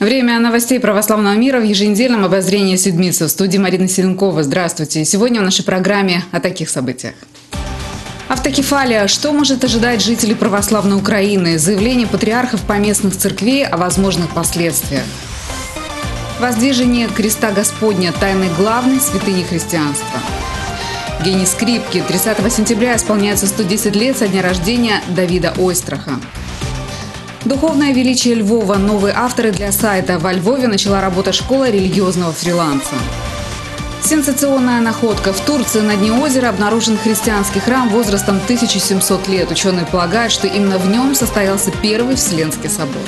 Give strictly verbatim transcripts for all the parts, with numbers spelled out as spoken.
Время новостей православного мира в еженедельном обозрении Седмицы. В студии Марина Селенкова. Здравствуйте. Сегодня в нашей программе о таких событиях. Автокефалия. Что может ожидать жителей православной Украины? Заявление патриархов поместных церквей о возможных последствиях. Воздвижение креста Господня. Тайны главной святыни христианства. Гений скрипки. тридцатого сентября исполняется сто десять лет со дня рождения Давида Ойстраха. Духовное величие Львова. Новые авторы для сайта. Во Львове начала работа школа религиозного фриланса. Сенсационная находка. В Турции на дне озера обнаружен христианский храм возрастом тысяча семьсот лет. Ученые полагают, что именно в нем состоялся Первый Вселенский собор.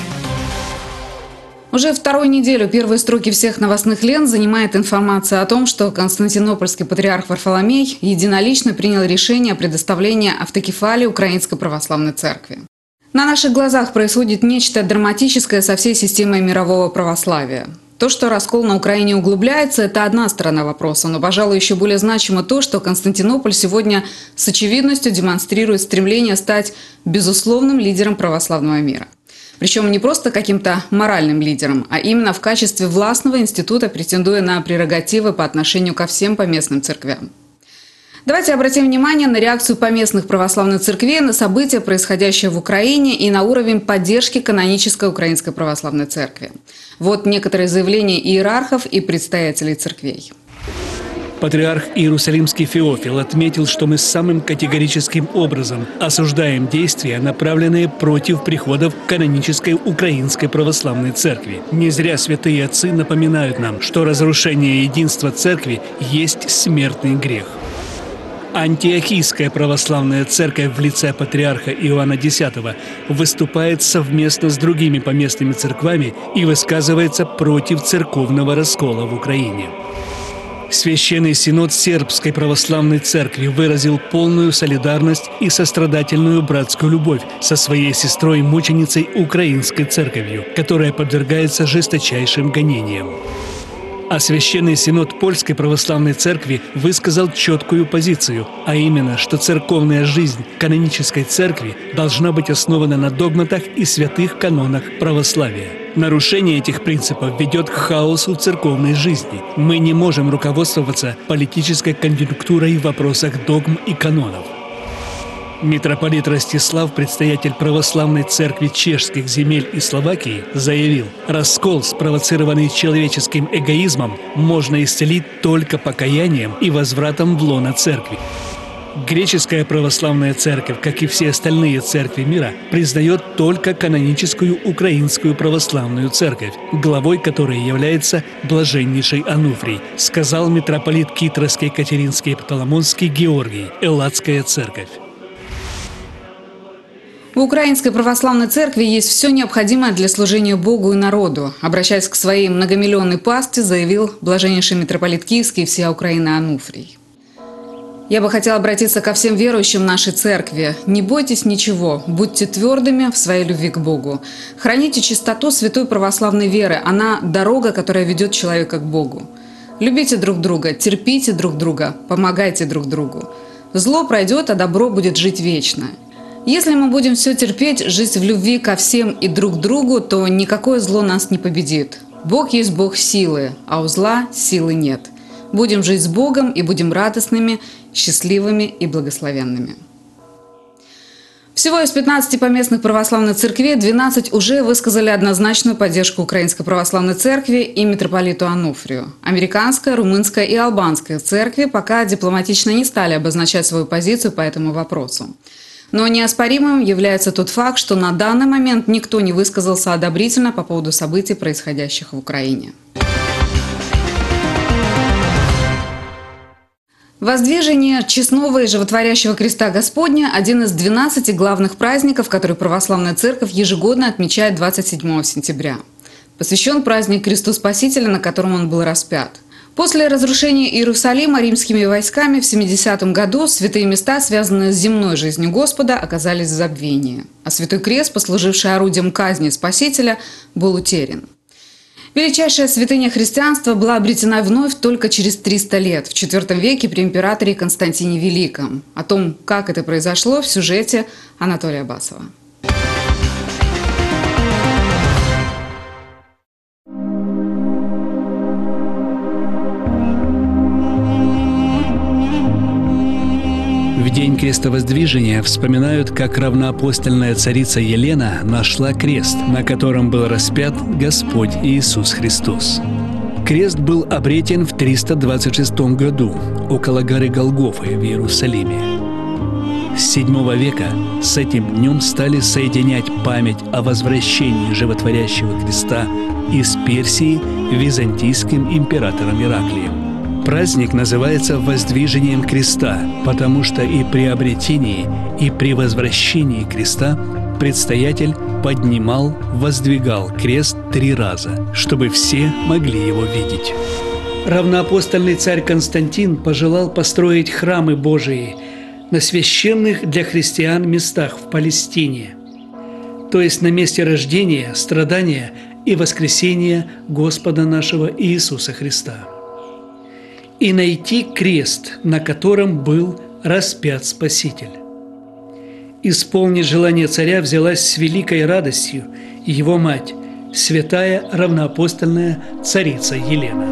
Уже вторую неделю первые строки всех новостных лент занимает информация о том, что константинопольский патриарх Варфоломей единолично принял решение о предоставлении автокефалии Украинской Православной Церкви. На наших глазах происходит нечто драматическое со всей системой мирового православия. То, что раскол на Украине углубляется, это одна сторона вопроса, но, пожалуй, еще более значимо то, что Константинополь сегодня с очевидностью демонстрирует стремление стать безусловным лидером православного мира. Причем не просто каким-то моральным лидером, а именно в качестве властного института, претендуя на прерогативы по отношению ко всем поместным церквям. Давайте обратим внимание на реакцию поместных православных церквей на события, происходящие в Украине, и на уровень поддержки канонической Украинской Православной Церкви. Вот некоторые заявления иерархов и предстоятелей церквей. Патриарх Иерусалимский Феофил отметил, что мы самым категорическим образом осуждаем действия, направленные против приходов канонической Украинской Православной Церкви. Не зря святые отцы напоминают нам, что разрушение единства Церкви есть смертный грех. Антиохийская православная церковь в лице патриарха Иоанна Десятого выступает совместно с другими поместными церквами и высказывается против церковного раскола в Украине. Священный Синод Сербской православной церкви выразил полную солидарность и сострадательную братскую любовь со своей сестрой-мученицей Украинской церковью, которая подвергается жесточайшим гонениям. А Священный Синод Польской Православной Церкви высказал четкую позицию, а именно, что церковная жизнь канонической церкви должна быть основана на догматах и святых канонах православия. Нарушение этих принципов ведет к хаосу в церковной жизни. Мы не можем руководствоваться политической конъюнктурой в вопросах догм и канонов. Митрополит Ростислав, предстоятель православной церкви чешских земель и Словакии, заявил: раскол, спровоцированный человеческим эгоизмом, можно исцелить только покаянием и возвратом в лоно церкви. Греческая православная церковь, как и все остальные церкви мира, признает только каноническую Украинскую православную церковь, главой которой является блаженнейший Ануфрий, сказал митрополит Китровский, Катеринский и Птоломонский Георгий, Элладская церковь. В Украинской Православной Церкви есть все необходимое для служения Богу и народу. Обращаясь к своей многомиллионной пастве, заявил блаженнейший митрополит Киевский и всея Украины Ануфрий. Я бы хотел обратиться ко всем верующим нашей церкви. Не бойтесь ничего, будьте твердыми в своей любви к Богу. Храните чистоту святой православной веры. Она – дорога, которая ведет человека к Богу. Любите друг друга, терпите друг друга, помогайте друг другу. Зло пройдет, а добро будет жить вечно. Если мы будем все терпеть, жить в любви ко всем и друг другу, то никакое зло нас не победит. Бог есть Бог силы, а у зла силы нет. Будем жить с Богом и будем радостными, счастливыми и благословенными. Всего из пятнадцати поместных православных церквей двенадцать уже высказали однозначную поддержку Украинской Православной Церкви и митрополиту Ануфрию. Американская, румынская и албанская церкви пока дипломатично не стали обозначать свою позицию по этому вопросу. Но неоспоримым является тот факт, что на данный момент никто не высказался одобрительно по поводу событий, происходящих в Украине. Воздвижение честного и животворящего креста Господня – один из двенадцати главных праздников, которые православная церковь ежегодно отмечает двадцать седьмого сентября. Посвящен праздник Кресту Спасителя, на котором он был распят. После разрушения Иерусалима римскими войсками в семидесятом году святые места, связанные с земной жизнью Господа, оказались в забвении, а Святой Крест, послуживший орудием казни Спасителя, был утерян. Величайшая святыня христианства была обретена вновь только через триста лет, в четвёртом веке при императоре Константине Великом. О том, как это произошло, в сюжете Анатолия Басова. день крестовоздвижения вспоминают, как равноапостольная царица Елена нашла крест, на котором был распят Господь Иисус Христос. Крест был обретен в триста двадцать шестом году около горы Голгофы в Иерусалиме. С седьмого века с этим днем стали соединять память о возвращении животворящего креста из Персии византийским императором Ираклием. Праздник называется «Воздвижением креста», потому что и при обретении, и при возвращении креста предстоятель поднимал, воздвигал крест три раза, чтобы все могли его видеть. Равноапостольный царь Константин пожелал построить храмы Божии на священных для христиан местах в Палестине, то есть на месте рождения, страдания и воскресения Господа нашего Иисуса Христа, и найти крест, на котором был распят Спаситель. Исполнить желание царя взялась с великой радостью его мать, святая равноапостольная царица Елена.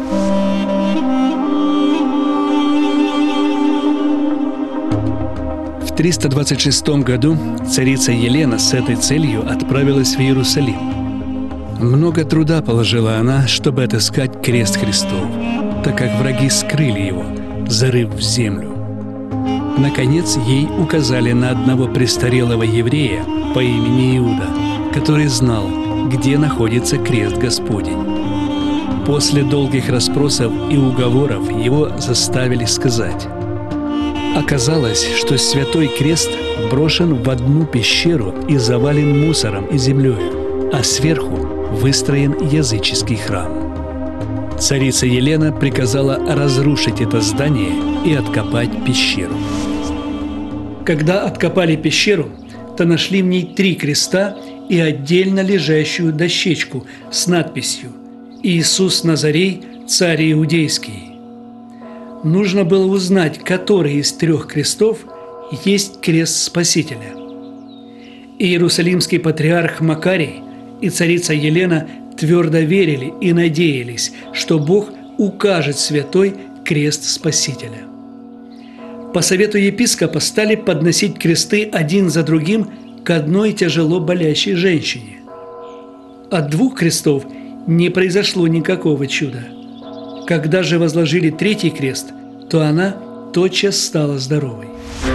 В триста двадцать шестом году царица Елена с этой целью отправилась в Иерусалим. Много труда положила она, чтобы отыскать крест Христов, так как враги скрыли его, зарыв в землю. Наконец, ей указали на одного престарелого еврея по имени Иуда, который знал, где находится крест Господень. После долгих расспросов и уговоров его заставили сказать. Оказалось, что святой крест брошен в одну пещеру и завален мусором и землей, а сверху выстроен языческий храм. Царица Елена приказала разрушить это здание и откопать пещеру. Когда откопали пещеру, то нашли в ней три креста и отдельно лежащую дощечку с надписью «Иисус Назарей, царь иудейский». Нужно было узнать, который из трех крестов есть крест Спасителя. Иерусалимский патриарх Макарий и царица Елена твердо верили и надеялись, что Бог укажет святой крест Спасителя. По совету епископа стали подносить кресты один за другим к одной тяжело болящей женщине. От двух крестов не произошло никакого чуда. Когда же возложили третий крест, то она тотчас стала здоровой.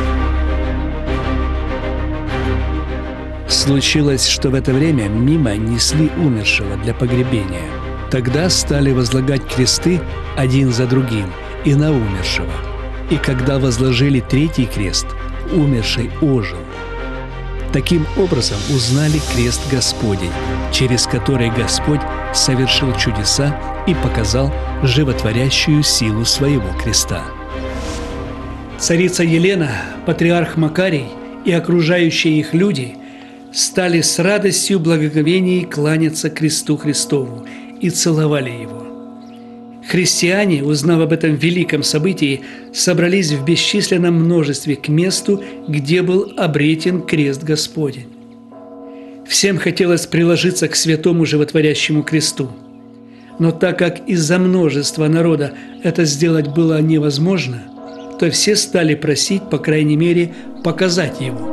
Случилось, что в это время мимо несли умершего для погребения. Тогда стали возлагать кресты один за другим и на умершего. И когда возложили третий крест, умерший ожил. Таким образом узнали крест Господень, через который Господь совершил чудеса и показал животворящую силу своего креста. Царица Елена, патриарх Макарий и окружающие их люди стали с радостью благоговений кланяться кресту Христову и целовали его. Христиане, узнав об этом великом событии, собрались в бесчисленном множестве к месту, где был обретен крест Господень. Всем хотелось приложиться к святому животворящему кресту. Но так как из-за множества народа это сделать было невозможно, то все стали просить, по крайней мере, показать его.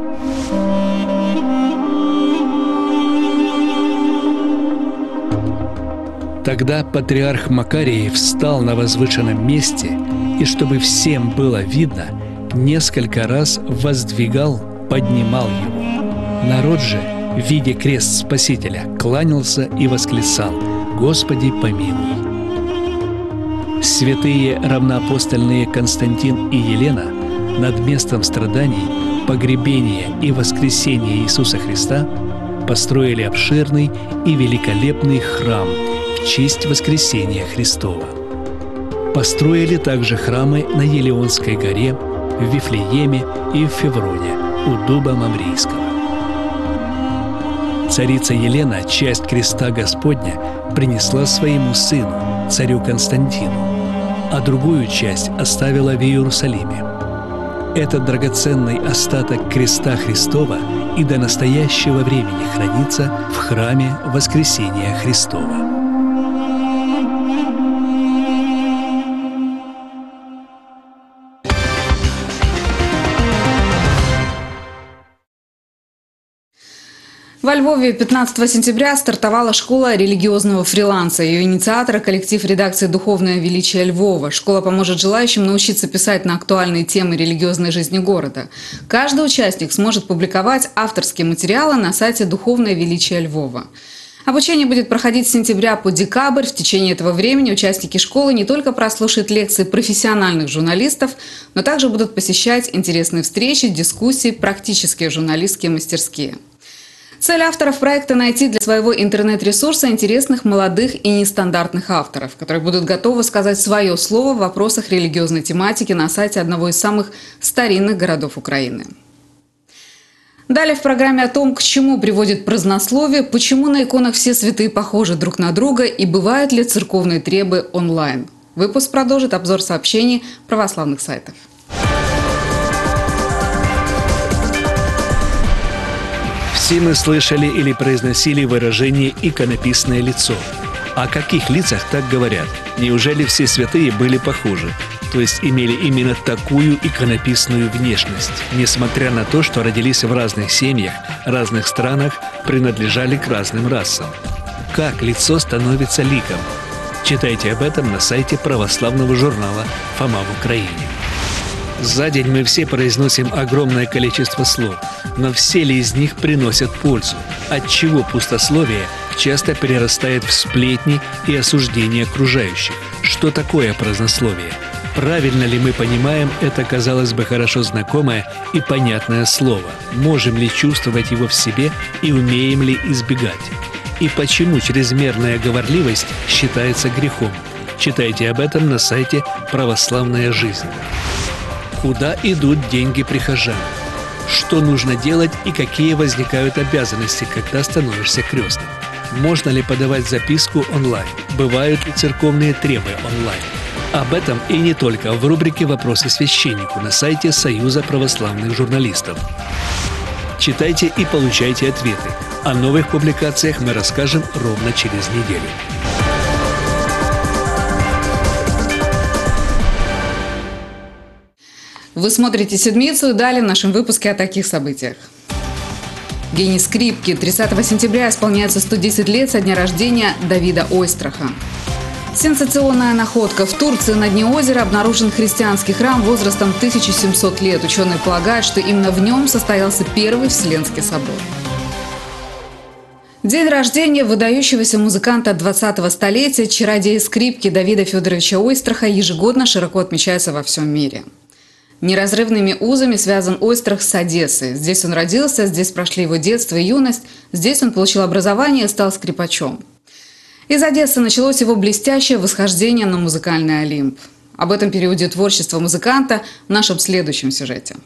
Тогда патриарх Макарий встал на возвышенном месте, и чтобы всем было видно, несколько раз воздвигал, поднимал его. Народ же, видя крест Спасителя, кланялся и восклицал: «Господи, помилуй!» Святые равноапостольные Константин и Елена над местом страданий, погребения и воскресения Иисуса Христа построили обширный и великолепный храм в честь воскресения Христова. Построили также храмы на Елеонской горе, в Вифлееме и в Февроне у дуба Мамрийского. Царица Елена часть креста Господня принесла своему сыну, царю Константину, а другую часть оставила в Иерусалиме. Этот драгоценный остаток креста Христова и до настоящего времени хранится в храме Воскресения Христова. Во Львове пятнадцатого сентября стартовала школа религиозного фриланса. Ее инициатор – коллектив редакции «Духовное величие Львова». Школа поможет желающим научиться писать на актуальные темы религиозной жизни города. Каждый участник сможет публиковать авторские материалы на сайте «Духовное величие Львова». Обучение будет проходить с сентября по декабрь. В течение этого времени участники школы не только прослушают лекции профессиональных журналистов, но также будут посещать интересные встречи, дискуссии, практические журналистские мастерские. Цель авторов проекта – найти для своего интернет-ресурса интересных, молодых и нестандартных авторов, которые будут готовы сказать свое слово в вопросах религиозной тематики на сайте одного из самых старинных городов Украины. Далее в программе о том, к чему приводит празднословие, почему на иконах все святые похожи друг на друга и бывают ли церковные требы онлайн. Выпуск продолжит обзор сообщений православных сайтов. Все мы слышали или произносили выражение «иконописное лицо». О каких лицах так говорят? Неужели все святые были похожи? То есть имели именно такую иконописную внешность, несмотря на то, что родились в разных семьях, разных странах, принадлежали к разным расам. Как лицо становится ликом? Читайте об этом на сайте православного журнала «Фома в Украине». За день мы все произносим огромное количество слов, но все ли из них приносят пользу? Отчего пустословие часто перерастает в сплетни и осуждение окружающих? Что такое празднословие? Правильно ли мы понимаем это, казалось бы, хорошо знакомое и понятное слово? Можем ли чувствовать его в себе и умеем ли избегать? И почему чрезмерная говорливость считается грехом? Читайте об этом на сайте «Православная жизнь». Куда идут деньги прихожан? Что нужно делать и какие возникают обязанности, когда становишься крестным? Можно ли подавать записку онлайн? Бывают ли церковные требы онлайн? Об этом и не только в рубрике «Вопросы священнику» на сайте Союза православных журналистов. Читайте и получайте ответы. О новых публикациях мы расскажем ровно через неделю. Вы смотрите «Седмицу» и далее в нашем выпуске о таких событиях. Гений скрипки. тридцатого сентября исполняется сто десять лет со дня рождения Давида Ойстраха. Сенсационная находка. В Турции на дне озера обнаружен христианский храм возрастом тысяча семьсот лет. Ученые полагают, что именно в нем состоялся первый Вселенский собор. День рождения выдающегося музыканта двадцатого столетия, чародея скрипки Давида Федоровича Ойстраха ежегодно широко отмечается во всем мире. Неразрывными узами связан Ойстрах с Одессой. Здесь он родился, здесь прошли его детство и юность, здесь он получил образование и стал скрипачом. Из Одессы началось его блестящее восхождение на музыкальный Олимп. Об этом периоде творчества музыканта в нашем следующем сюжете.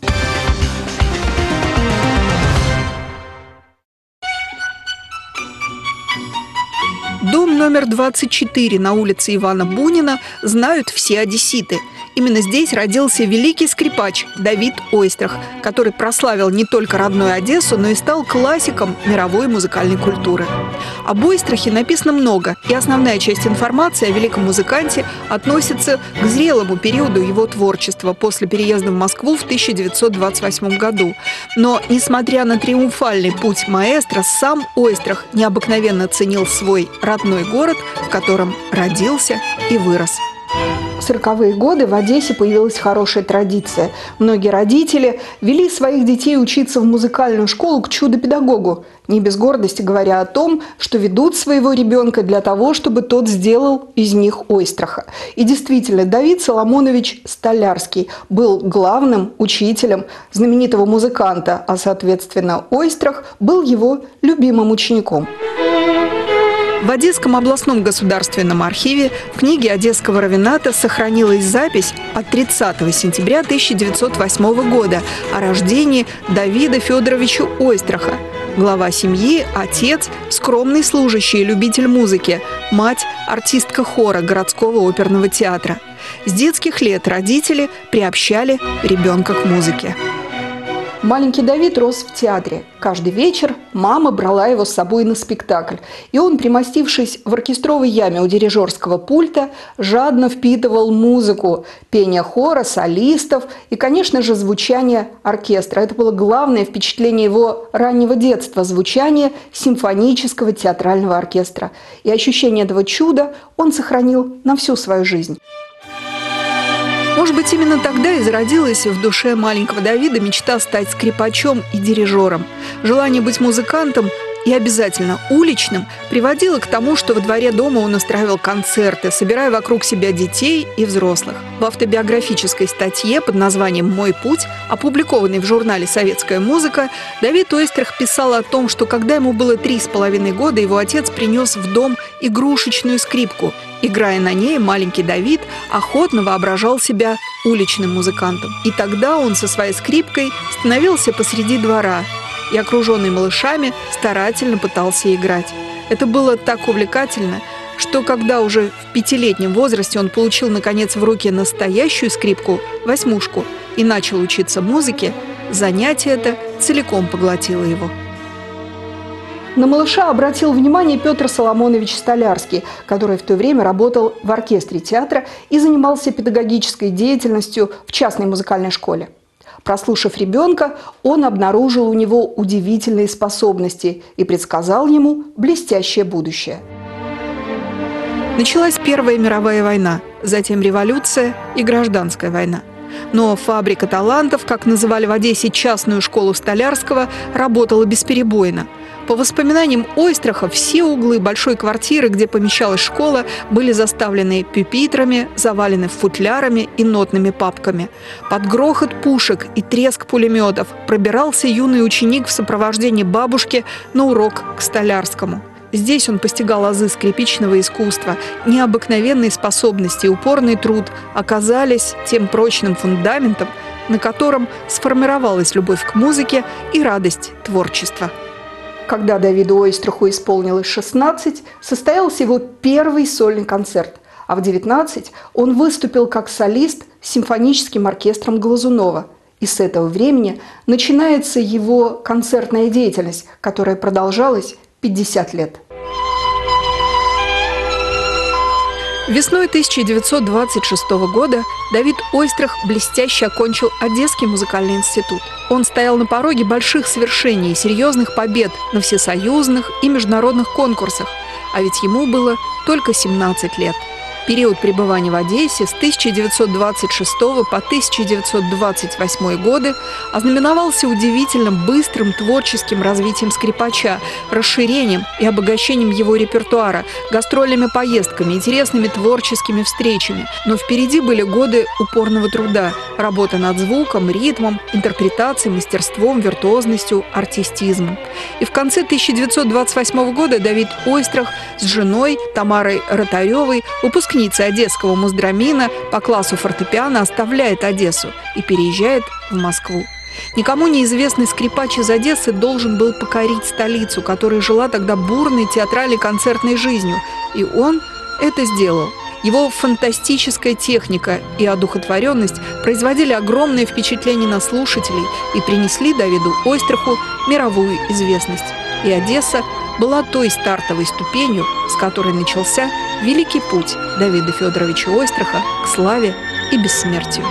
Дом номер двадцать четыре на улице Ивана Бунина знают все одесситы. Именно здесь родился великий скрипач Давид Ойстрах, который прославил не только родную Одессу, но и стал классиком мировой музыкальной культуры. Об Ойстрахе написано много, и основная часть информации о великом музыканте относится к зрелому периоду его творчества после переезда в Москву в тысяча девятьсот двадцать восьмом году. Но, несмотря на триумфальный путь маэстро, сам Ойстрах необыкновенно ценил свой родной город, в котором родился и вырос. В сороковые годы в Одессе появилась хорошая традиция. Многие родители вели своих детей учиться в музыкальную школу к чудо-педагогу, не без гордости говоря о том, что ведут своего ребенка для того, чтобы тот сделал из них Ойстраха. И действительно, Давид Соломонович Столярский был главным учителем знаменитого музыканта, а, соответственно, Ойстрах был его любимым учеником. В Одесском областном государственном архиве в книге Одесского раввината сохранилась запись от тридцатого сентября тысяча девятьсот восьмого года о рождении Давида Федоровича Ойстраха. Глава семьи, отец, скромный служащий и любитель музыки, мать – артистка хора городского оперного театра. С детских лет родители приобщали ребенка к музыке. Маленький Давид рос в театре. Каждый вечер мама брала его с собой на спектакль. И он, примостившись в оркестровой яме у дирижерского пульта, жадно впитывал музыку, пение хора, солистов и, конечно же, звучание оркестра. Это было главное впечатление его раннего детства – звучание симфонического театрального оркестра. И ощущение этого чуда он сохранил на всю свою жизнь. Может быть, именно тогда и зародилась в душе маленького Давида мечта стать скрипачом и дирижером. Желание быть музыкантом и обязательно уличным приводило к тому, что во дворе дома он устраивал концерты, собирая вокруг себя детей и взрослых. В автобиографической статье под названием «Мой путь», опубликованной в журнале «Советская музыка», Давид Ойстрах писал о том, что когда ему было три с половиной года, его отец принес в дом игрушечную скрипку. Играя на ней, маленький Давид охотно воображал себя уличным музыкантом. И тогда он со своей скрипкой становился посреди двора и, окруженный малышами, старательно пытался играть. Это было так увлекательно, что когда уже в пятилетнем возрасте он получил, наконец, в руки настоящую скрипку, восьмушку, и начал учиться музыке, занятие это целиком поглотило его. На малыша обратил внимание Петр Соломонович Столярский, который в то время работал в оркестре театра и занимался педагогической деятельностью в частной музыкальной школе. Прослушав ребенка, он обнаружил у него удивительные способности и предсказал ему блестящее будущее. Началась Первая мировая война, затем революция и гражданская война. Но фабрика талантов, как называли в Одессе частную школу Столярского, работала бесперебойно. По воспоминаниям Ойстраха, все углы большой квартиры, где помещалась школа, были заставлены пюпитрами, завалены футлярами и нотными папками. Под грохот пушек и треск пулеметов пробирался юный ученик в сопровождении бабушки на урок к Столярскому. Здесь он постигал азы скрипичного искусства. Необыкновенные способности и упорный труд оказались тем прочным фундаментом, на котором сформировалась любовь к музыке и радость творчества. Когда Давиду Ойстраху исполнилось шестнадцать, состоялся его первый сольный концерт, а в девятнадцать он выступил как солист с симфоническим оркестром Глазунова. И с этого времени начинается его концертная деятельность, которая продолжалась пятьдесят лет. Весной тысяча девятьсот двадцать шестого года Давид Ойстрах блестяще окончил Одесский музыкальный институт. Он стоял на пороге больших свершений и серьезных побед на всесоюзных и международных конкурсах, а ведь ему было только семнадцать лет. Период пребывания в Одессе с тысяча девятьсот двадцать шестого по тысяча девятьсот двадцать восьмой годы ознаменовался удивительно быстрым творческим развитием скрипача, расширением и обогащением его репертуара, гастрольными поездками, интересными творческими встречами. Но впереди были годы упорного труда, работа над звуком, ритмом, интерпретацией, мастерством, виртуозностью, артистизмом. И в конце тысяча девятьсот двадцать восьмого года Давид Ойстрах с женой Тамарой Ротаревой, выпускницей Одесского муздрамина по классу фортепиано, оставляет Одессу и переезжает в Москву. Никому неизвестный скрипач из Одессы должен был покорить столицу, которая жила тогда бурной театральной концертной жизнью. И он это сделал. Его фантастическая техника и одухотворенность производили огромное впечатление на слушателей и принесли Давиду Ойстраху мировую известность. И Одесса была той стартовой ступенью, с которой начался великий путь Давида Федоровича Ойстраха к славе и бессмертию.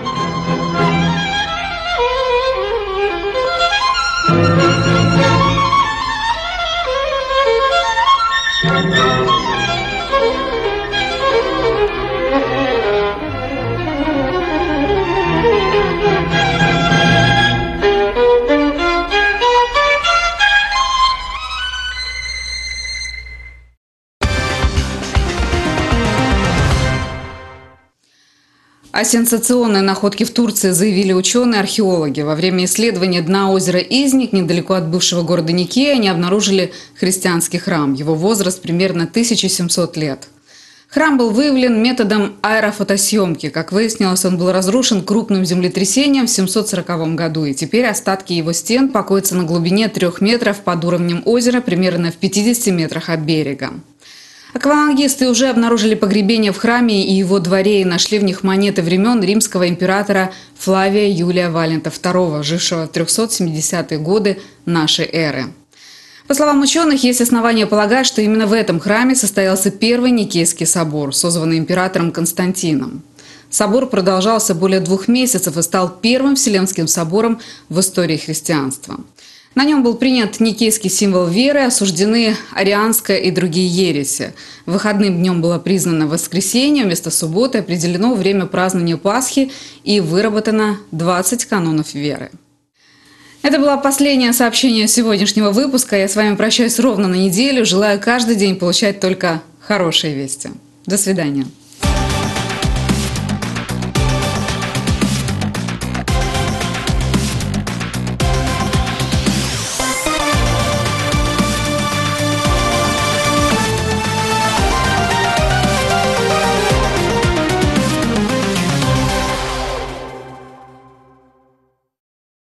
О сенсационной находке в Турции заявили ученые-археологи. Во время исследования дна озера Изник, недалеко от бывшего города Никея, они обнаружили христианский храм. Его возраст примерно тысяча семьсот лет. Храм был выявлен методом аэрофотосъемки. Как выяснилось, он был разрушен крупным землетрясением в семьсот сороковом году. И теперь остатки его стен покоятся на глубине трех метров под уровнем озера, примерно в пятидесяти метрах от берега. Аквалангисты уже обнаружили погребение в храме и его дворе и нашли в них монеты времен римского императора Флавия Юлия Валента второго, жившего в трёхсот семидесятые годы нашей эры. По словам ученых, есть основания полагать, что именно в этом храме состоялся первый Никейский собор, созванный императором Константином. Собор продолжался более двух месяцев и стал первым Вселенским собором в истории христианства. На нем был принят никейский символ веры, осуждены арианская и другие ереси. Выходным днем было признано воскресенье, вместо субботы определено время празднования Пасхи и выработано двадцать канонов веры. Это было последнее сообщение сегодняшнего выпуска. Я с вами прощаюсь ровно на неделю. Желаю каждый день получать только хорошие вести. До свидания.